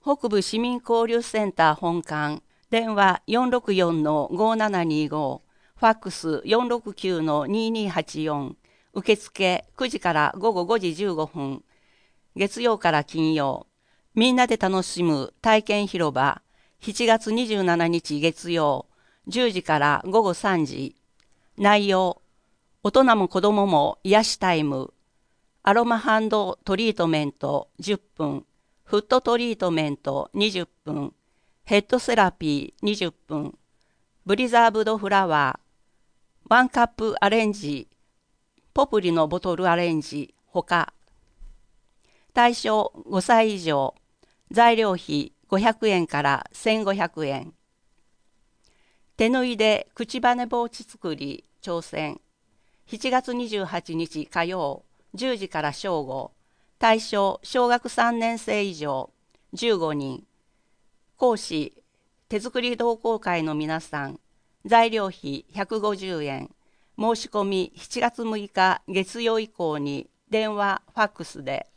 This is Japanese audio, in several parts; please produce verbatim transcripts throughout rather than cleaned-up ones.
北部市民交流センター本館、電話 よんろくよんのごななにご、ファックス よんろくきゅうのににはちよん、受付くじから午後ごじじゅうごふん、月曜から金曜、みんなで楽しむ体験広場、しちがつにじゅうしちにち月曜、じゅうじから午後さんじ。内容、大人も子どもも癒しタイム、アロマハンドトリートメントじゅっぷん、フットトリートメントにじゅっぷん、ヘッドセラピーにじゅっぷん、ブリザーブドフラワー、ワンカップアレンジ、ポプリのボトルアレンジ、ほか。対象ごさい以上、材料費ごひゃくえんからせんごひゃくえん。手縫いで口バネ帽子作り挑戦。しちがつにじゅうはちにち火曜、じゅうじから正午。対象小学さんねんせい以上、じゅうごにん。講師、手作り同好会の皆さん。材料費ひゃくごじゅうえん。申し込みしちがつむいか月曜以降に電話、ファックスで。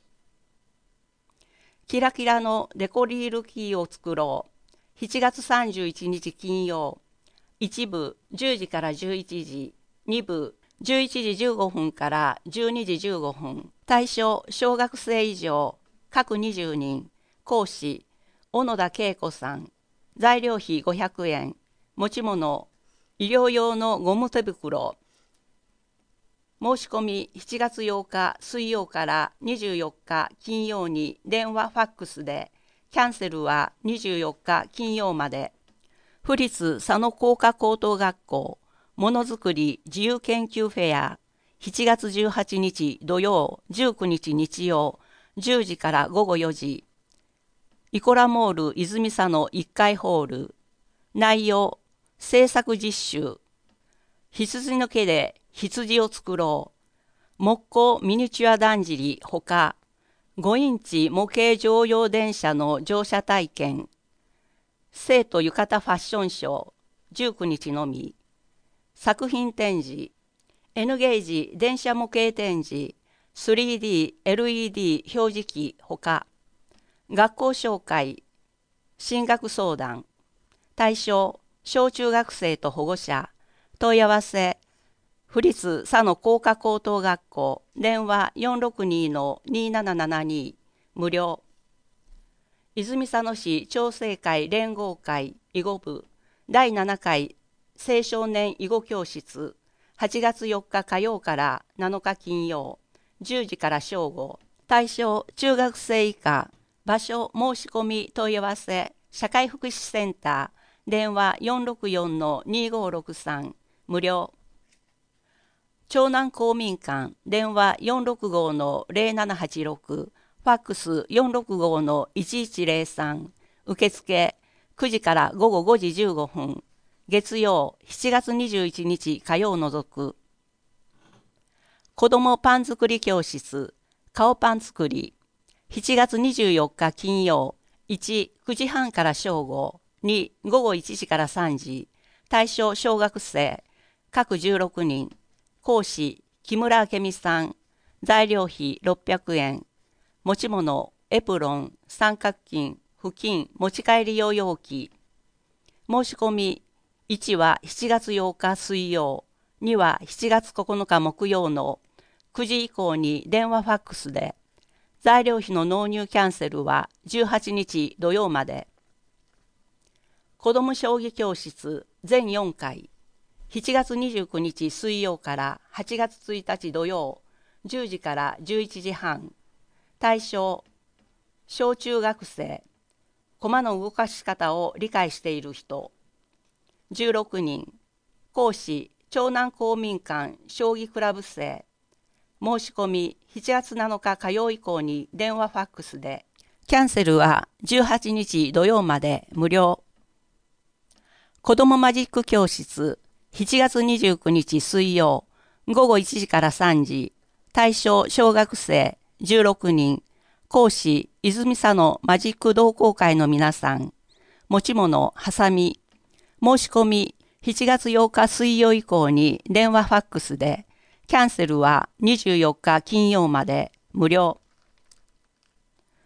キラキラのデコリールキーを作ろう。しちがつさんじゅういちにち金曜。いちぶじゅうじからじゅういちじ。にぶじゅういちじじゅうごふんからじゅうにじじゅうごふん。対象小学生以上、各にじゅうにん。講師、小野田恵子さん。材料費ごひゃくえん。持ち物、医療用のゴム手袋。申し込みしちがつようか水曜からにじゅうよっか金曜に電話ファックスで、キャンセルはにじゅうよっか金曜まで。府立佐野工科高等学校ものづくり自由研究フェアしちがつじゅうはちにち土曜、じゅうくにち日曜、じゅうじから午後よじ。イコラモール泉佐野いっかいホール。内容、制作実習。羊の毛で羊を作ろう。木工ミニチュアだんじりほか。ごインチ模型乗用電車の乗車体験。生徒浴衣ファッションショーじゅうくにちのみ。作品展示 N ゲージ電車模型展示 スリーディーエルイーディー 表示器ほか。学校紹介進学相談。対象小中学生と保護者。問い合わせ府立佐野工科高等学校電話 よんろくにのにななななに 無料。泉佐野市調整会連合会囲碁部だいななかい青少年囲碁教室はちがつよっか火曜からなのか金曜じゅうじから正午。対象中学生以下。場所申し込み問い合わせ社会福祉センター電話 よんろくよんのにごろくさん 無料。長南公民館電話 よんろくごのぜろななはちろくファックス よんろくごのいちいちぜろさん。受付くじから午後ごじじゅうごふん。月曜しちがつにじゅういちにち火曜除く。子どもパン作り教室顔パン作りしちがつにじゅうよっか金曜いち、くじはんから正午に、午後いちじからさんじ。対象小学生各じゅうろくにん。講師木村明美さん。材料費ろっぴゃくえん。持ち物エプロン三角巾布巾持ち帰り用容器。申し込みいちはしちがつようか水曜にはしちがつここのか木曜のくじ以降に電話ファックスで。材料費の納入キャンセルはじゅうはちにち土曜まで。子ども将棋教室全よんかいしちがつにじゅうくにち水曜からはちがつついたち土曜じゅうじからじゅういちじはん。対象小中学生。駒の動かし方を理解している人じゅうろくにん。講師長南公民館将棋クラブ生。申し込みしちがつなのか火曜以降に電話ファックスで。キャンセルはじゅうはちにち土曜まで無料。子どもマジック教室しちがつにじゅうくにち水曜ごごいちじからさんじ。対象小学生じゅうろくにん。講師泉佐野マジック同好会の皆さん。持ち物ハサミ。申し込みしちがつようか水曜以降に電話ファックスで。キャンセルはにじゅうよっか金曜まで無料。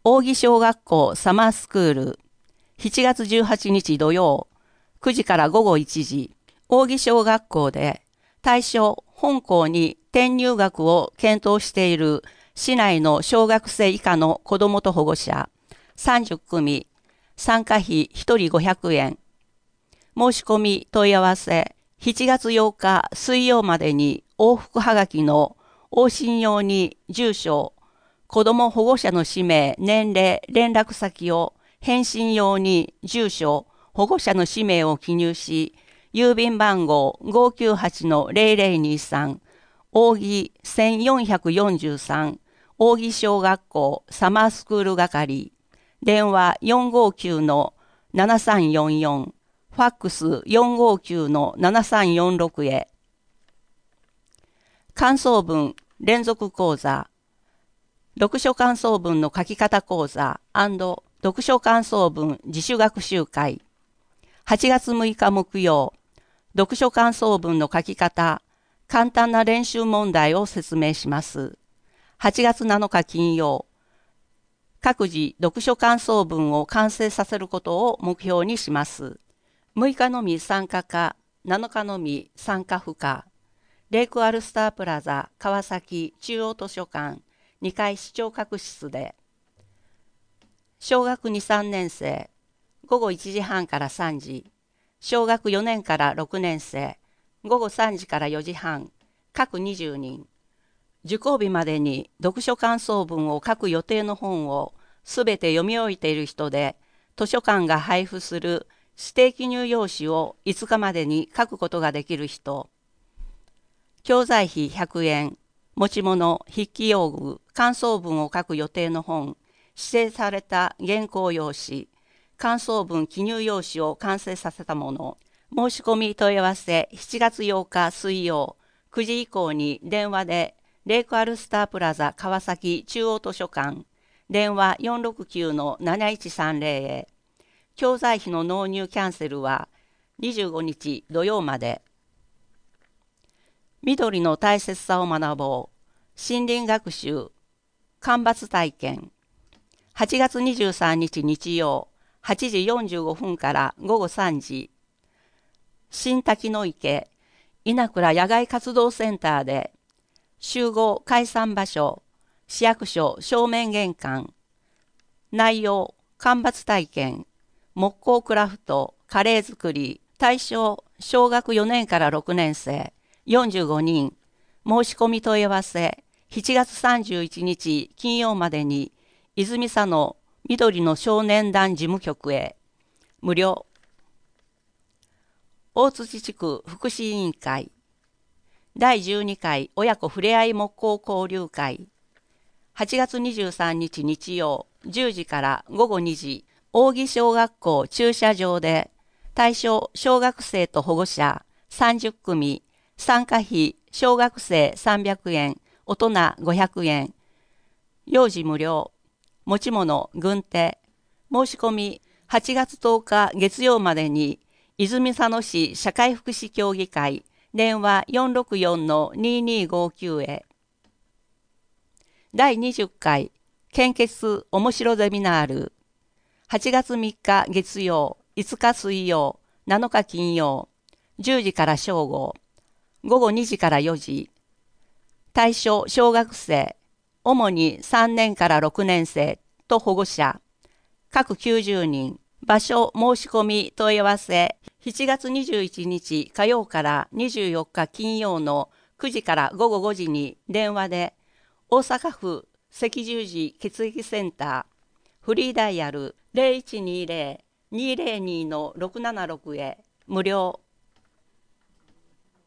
扇小学校サマースクール、しちがつじゅうはちにち土曜、くじからごごいちじ、扇小学校で対象本校に転入学を検討している市内の小学生以下の子どもと保護者さんじゅっくみ、参加費ひとりごひゃくえん。申し込み問い合わせしちがつようか水曜までに往復はがきの往診用に住所、子ども保護者の氏名、年齢、連絡先を返信用に住所、保護者の氏名を記入し、郵便番号 ごーきゅうはちのゼロゼロにさん、扇せんよんひゃくよんじゅうさん、扇小学校サマースクール係、電話 よんごきゅうのななさんよんよん、ファックス よんごきゅうのななさんよんろく へ。感想文連続講座、読書感想文の書き方講座&読書感想文自主学習会。はちがつむいか木曜、読書感想文の書き方、簡単な練習問題を説明します。はちがつなのか金曜、各自読書感想文を完成させることを目標にします。むいかのみ参加か、なのかのみ参加不可。レイクアルスタープラザ川崎中央図書館にかい視聴覚室で。小学に、さんねんせい、ごごいちじはんからさんじ。小学よねんからろくねんせい、ごごさんじからよじはん、各にじゅうにん。受講日までに読書感想文を書く予定の本をすべて読み終えている人で、図書館が配布する指定記入用紙をいつかまでに書くことができる人。教材費ひゃくえん、持ち物、筆記用具、感想文を書く予定の本、指定された原稿用紙、感想文記入用紙を完成させたもの。申し込み問い合わせしちがつようか水曜くじ以降に電話でレイクアルスタープラザ川崎中央図書館電話 よんろくきゅうのなないちさんぜろ へ。教材費の納入キャンセルはにじゅうごにち土曜まで。緑の大切さを学ぼう森林学習間伐体験。はちがつにじゅうさんにち日曜はちじよんじゅうごふんからごごさんじ、新滝の池稲倉野外活動センターで集合解散場所市役所正面玄関。内容間伐体験、木工クラフト、カレー作り。対象小学よねんからろくねんせいよんじゅうごにん。申し込み問い合わせしちがつさんじゅういちにち金曜までに泉佐野緑の少年団事務局へ。無料。大槌地区福祉委員会だいじゅうにかい親子ふれあい木工交流会。はちがつにじゅうさんにち日曜じゅうじからごごにじ、扇小学校駐車場で対象小学生と保護者さんじゅっくみ、参加費小学生さんびゃくえん、大人ごひゃくえん。幼児無料。持ち物軍手。申し込みはちがつとおか月曜までに泉佐野市社会福祉協議会電話 よんろくよんのににごきゅう へ。だいにじゅっかい献血おもしろゼミナール。はちがつみっか月曜、いつか水曜、なのか金曜、じゅうじから正午、ごごにじからよじ。対象小学生、主にさんねんからろくねんせいと保護者、各きゅうじゅうにん。場所申し込み問い合わせしちがつにじゅういちにち火曜からにじゅうよっか金曜のくじからごごごじに電話で大阪府赤十字血液センターフリーダイヤル ゼロいちにゼロ にゼロにのろくななろく へ。無料。